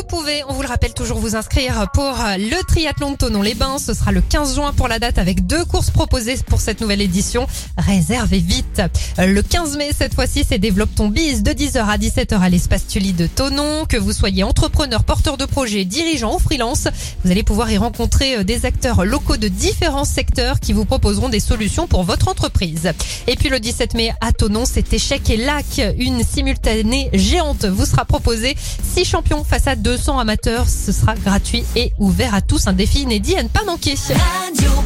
pouvez, on vous le rappelle, toujours vous inscrire pour le triathlon de Thonon-les-Bains. Ce sera le 15 juin pour la date avec 2 courses proposées pour cette nouvelle édition. Réservez vite. Le 15 mai, cette fois-ci, c'est Développe ton biz de 10h à 17h à l'espace Tully de Thonon. Que vous soyez entrepreneur, porteur de projet, dirigeant ou freelance, vous allez pouvoir y rencontrer des acteurs locaux de différents secteurs qui vous proposeront des solutions pour votre entreprise. Et puis le 17 mai à Thonon, c'est Échecs et Lac. Une simultanée géante vous sera proposée. 6 champions face à 200 amateurs. Ce sera gratuit et ouvert à tous. Un défi inédit à ne pas manquer. Radio